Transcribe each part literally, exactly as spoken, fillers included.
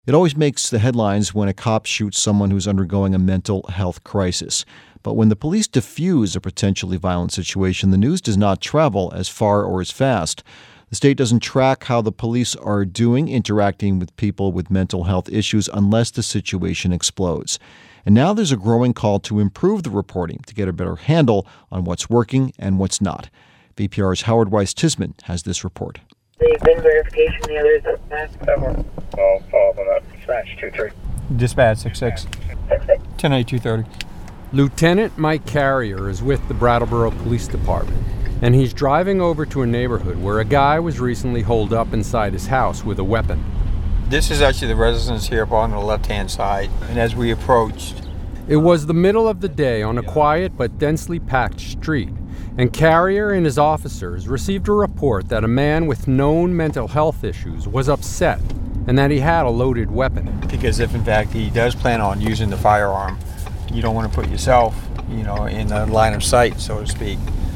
It always makes the headlines when a cop shoots someone who's undergoing a mental health crisis. But when the police defuse a potentially violent situation, the news does not travel as far or as fast. The state doesn't track how the police are doing interacting with people with mental health issues unless the situation explodes. And now there's a growing call to improve the reporting to get a better handle on what's working and what's not. V P R's Howard Weiss-Tisman has this report. The VIN verification, the others up back. Several. I'll follow up on that. Dispatch two three. Dispatch six six. ten eight two thirty. Lieutenant Mike Carrier is with the Brattleboro Police Department, and he's driving over to a neighborhood where a guy was recently holed up inside his house with a weapon. This is actually the residence here up on the left-hand side, and as we approached... It was the middle of the day on a quiet but densely packed street, and Carrier and his officers received a report that a man with known mental health issues was upset and that he had a loaded weapon. Because if, in fact, he does plan on using the firearm, you don't want to put yourself, you know, in the line of sight, so to speak.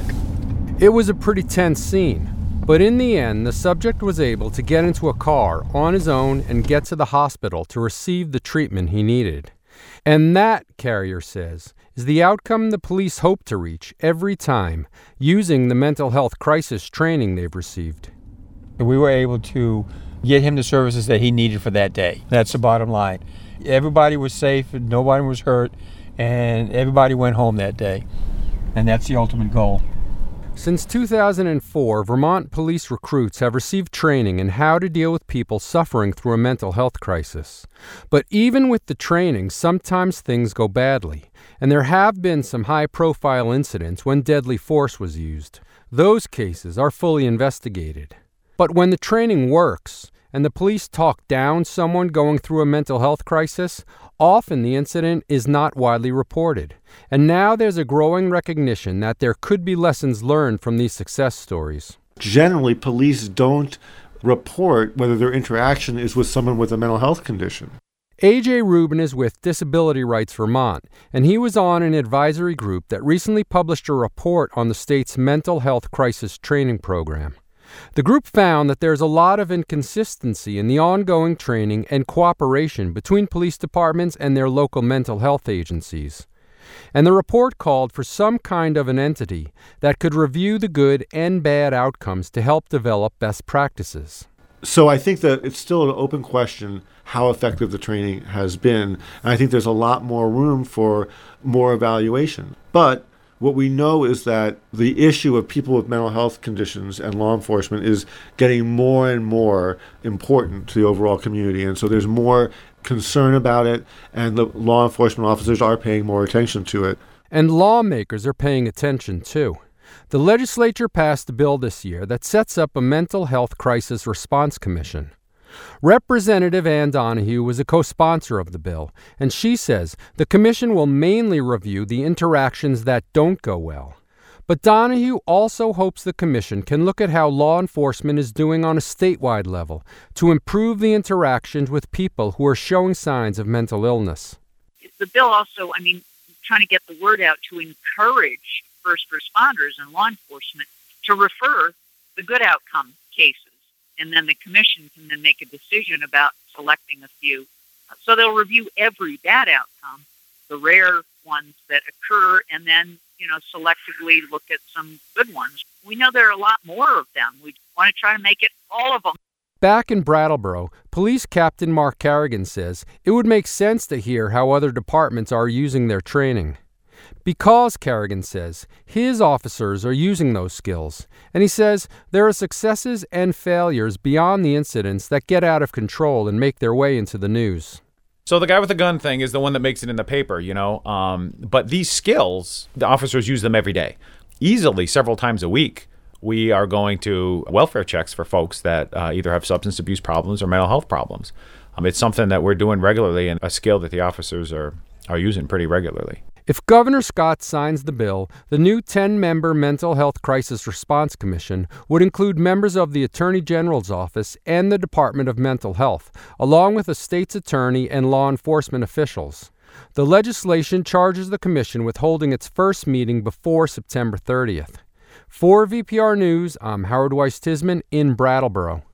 It was a pretty tense scene, but in the end, the subject was able to get into a car on his own and get to the hospital to receive the treatment he needed. And that, Carrier says, is the outcome the police hope to reach every time, using the mental health crisis training they've received. We were able to get him the services that he needed for that day. That's the bottom line. Everybody was safe, and nobody was hurt, and everybody went home that day. And that's the ultimate goal. Since two thousand four, Vermont police recruits have received training in how to deal with people suffering through a mental health crisis. But even with the training, sometimes things go badly, and there have been some high-profile incidents when deadly force was used. Those cases are fully investigated. But when the training works, and the police talk down someone going through a mental health crisis, often the incident is not widely reported. And now there's a growing recognition that there could be lessons learned from these success stories. Generally, police don't report whether their interaction is with someone with a mental health condition. A J Rubin is with Disability Rights Vermont, and he was on an advisory group that recently published a report on the state's mental health crisis training program. The group found that there's a lot of inconsistency in the ongoing training and cooperation between police departments and their local mental health agencies. And the report called for some kind of an entity that could review the good and bad outcomes to help develop best practices. So I think that it's still an open question how effective the training has been. And I think there's a lot more room for more evaluation. But what we know is that the issue of people with mental health conditions and law enforcement is getting more and more important to the overall community. And so there's more concern about it, and the law enforcement officers are paying more attention to it. And lawmakers are paying attention, too. The legislature passed a bill this year that sets up a mental health crisis response commission. Representative Ann Donahue was a co-sponsor of the bill, and she says the commission will mainly review the interactions that don't go well. But Donahue also hopes the commission can look at how law enforcement is doing on a statewide level to improve the interactions with people who are showing signs of mental illness. The bill also, I mean, trying to get the word out to encourage first responders and law enforcement to refer the good outcome cases. And then the commission can then make a decision about selecting a few. So they'll review every bad outcome, the rare ones that occur, and then, you know, selectively look at some good ones. We know there are a lot more of them. We want to try to make it all of them. Back in Brattleboro, Police Captain Mark Carrigan says it would make sense to hear how other departments are using their training. Because, Carrigan says, his officers are using those skills, and he says there are successes and failures beyond the incidents that get out of control and make their way into the news. So the guy with the gun thing is the one that makes it in the paper, you know, um, but these skills, the officers use them every day, easily several times a week. We are going to welfare checks for folks that uh, either have substance abuse problems or mental health problems. Um, it's something that we're doing regularly and a skill that the officers are, are using pretty regularly. If Governor Scott signs the bill, the new ten-member Mental Health Crisis Response Commission would include members of the Attorney General's office and the Department of Mental Health, along with a state's attorney and law enforcement officials. The legislation charges the commission with holding its first meeting before September thirtieth. For V P R News, I'm Howard Weiss-Tisman in Brattleboro.